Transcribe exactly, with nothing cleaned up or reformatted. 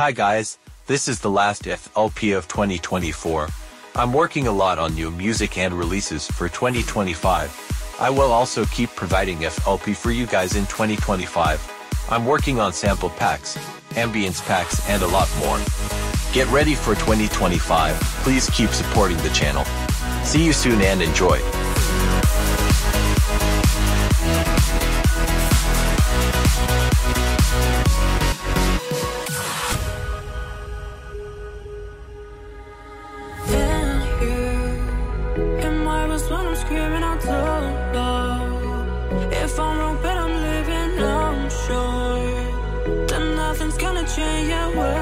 Hi guys, this is the last F L P of twenty twenty-four. I'm working a lot on new music and releases for twenty twenty-five. I will also keep providing F L P for you guys in twenty twenty-five. I'm working on sample packs, ambience packs and a lot more. Get ready for twenty twenty-five, please keep supporting the channel. See you soon and enjoy. When I'm screaming out too loud, if I'm wrong but I'm living, I'm sure that nothing's gonna change. Yeah, we're